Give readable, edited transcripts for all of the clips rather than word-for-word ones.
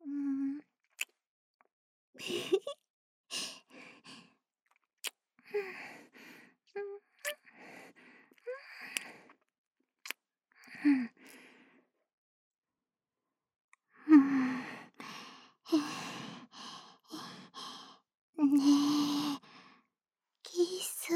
うーん。うん。ねえ、キス。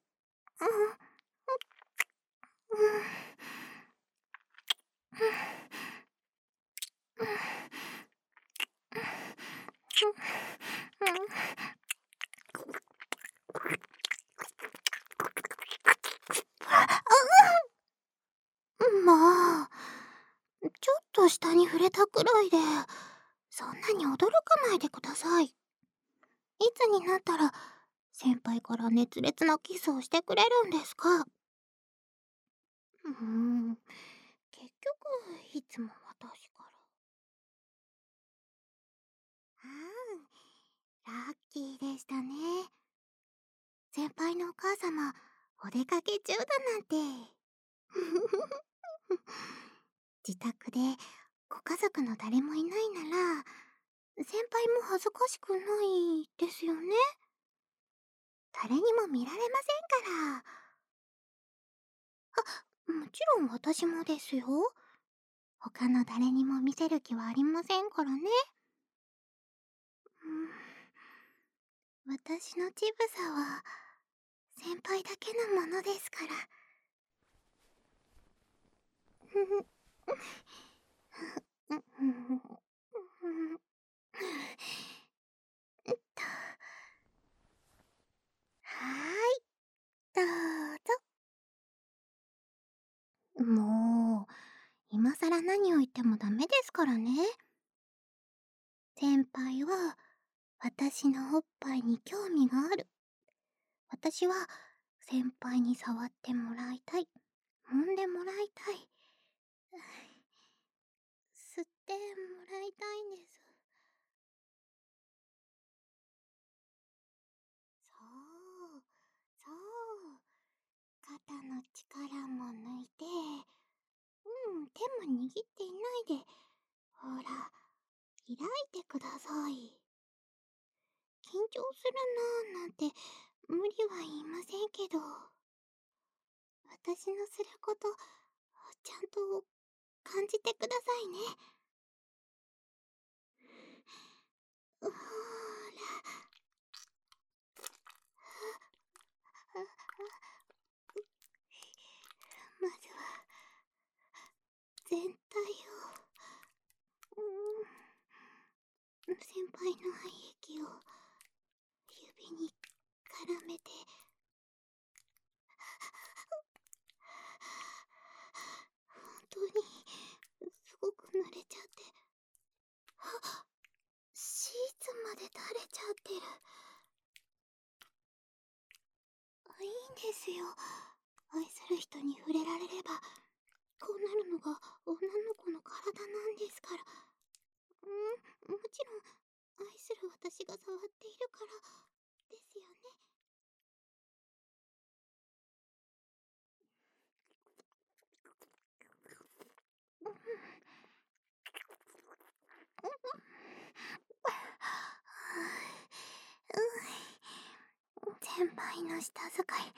もう、ちょっと下に触れたくらいで、そんなに驚かないでください。いつになったら、先輩から熱烈なキスをしてくれるんですか？結局、いつも私から。ラッキーでしたね。先輩のお母様、お出かけ中だなんて。自宅でご家族の誰もいないなら、先輩も恥ずかしくないですよね。誰にも見られませんから。もちろん私もですよ。他の誰にも見せる気はありませんからね。私の乳房は先輩だけのものですから。どうぞ。もう、今更何を言ってもダメですからね。先輩は私のおっぱいに興味がある。私は先輩に触ってもらいたい。揉んでもらいたい。吸ってもらいたいんです。そう、そう。肩の力も抜いて、手も握っていないで、ほら、開いてください。緊張するなぁなんて無理は言いませんけど、私のすることちゃんと感じてくださいね。ほーら。まずは全体を、先輩の愛液を指に絡めて、本当にすごく濡れちゃって、シーツまで垂れちゃってる。いいんですよ。愛する人に触れられればこうなるのが女の子の体なんですから。もちろん愛する私が触っているからですよね。先輩の舌使い、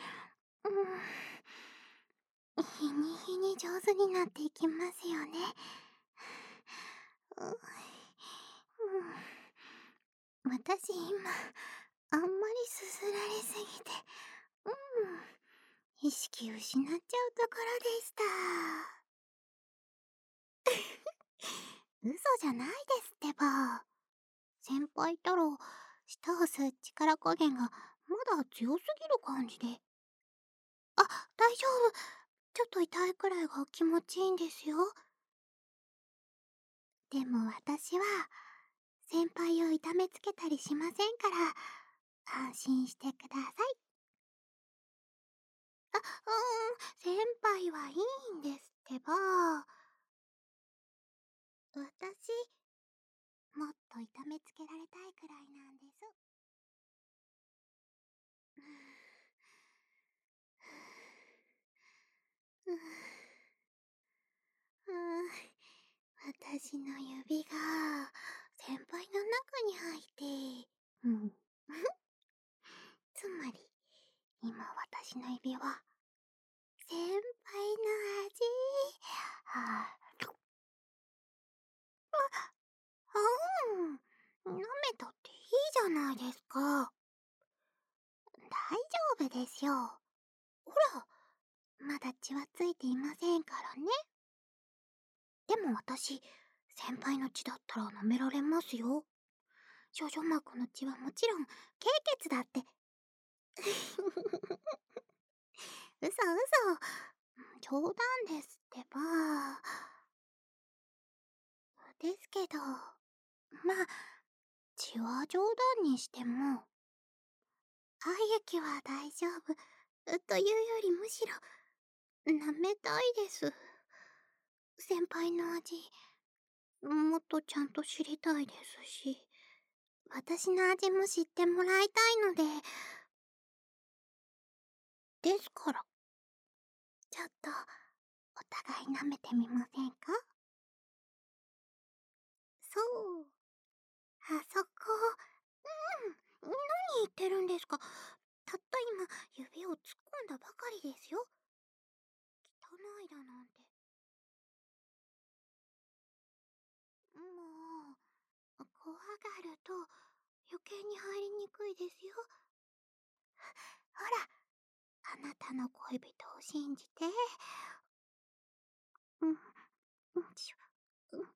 日に日に上手になっていきますよね。私今あんまりすすられすぎて、意識失っちゃうところでした。嘘じゃないですってば。先輩ったら舌を吸う力加減がまだ強すぎる感じで。大丈夫。ちょっと痛いくらいが気持ちいいんですよ。でも私は先輩を痛めつけたりしませんから安心してください。先輩はいいんですってば。私、もっと痛めつけられたいくらいなんです。う私の指が先輩の中に入って、うん。つまり、今私の指は、先輩の味。は舐めたっていいじゃないですか。大丈夫ですよ。ほら、まだ血はついていませんからね。でも私、先輩の血だったら舐められますよ。少女膜の血はもちろん、経血だって。嘘。冗談ですってば。ですけど、まあ、血は冗談にしても、愛液は大丈夫。というよりむしろ、舐めたいです。先輩の味、もっとちゃんと知りたいですし、私の味も知ってもらいたいので、ですから、ちょっと、お互い舐めてみませんか？そう。あそこ。何言ってるんですか？たった今、指を突っ込んだばかりですよ。汚いだなんて。もう、怖がると余計に入りにくいですよ。ほら、あなたの恋人を信じて。うん、しょ、うん、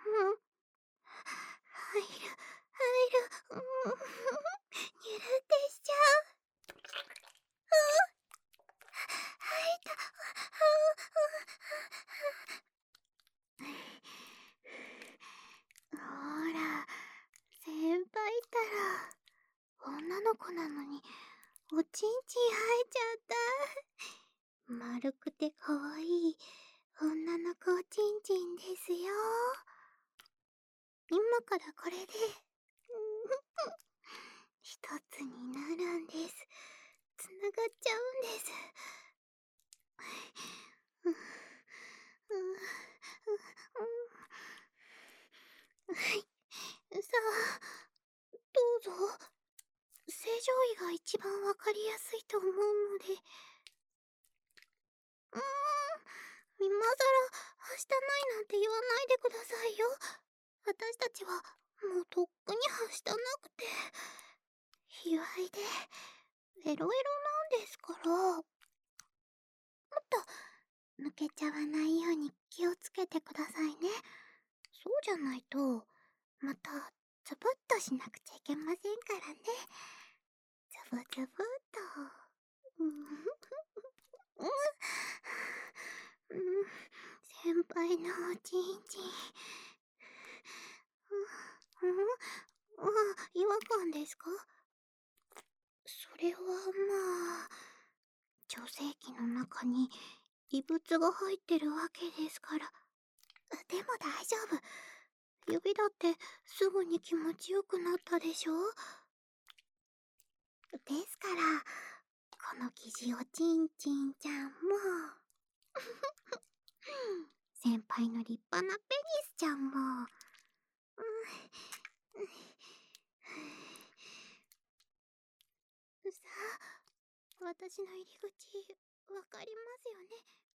入る、ゆるってしちゃう。入った。ほら、先輩ったら、女の子なのに、おちんちん入っちゃった。丸くてかわいい、女の子おちんちんですよ。今からこれで、一つになるんです。つながっちゃうんです。はい。さあ、どうぞ。正常位が一番わかりやすいと思うので。今さら、はしたないなんて言わないでくださいよ。私たちは、もうとっくにはしたなくて。卑猥で、エロエロなんですから。もっと、抜けちゃわないように気をつけてくださいね。そうじゃないと、また、ズブッとしなくちゃいけませんからね。ズブズブっと。先輩のおちんちん。違和感ですか？それはまあ、女性器の中に異物が入ってるわけですから。でも大丈夫。指だってすぐに気持ちよくなったでしょ？ですから、この生地おちんちんちゃんも、先輩の立派なペニスちゃんも、さあ、私の入り口、わかりますよね？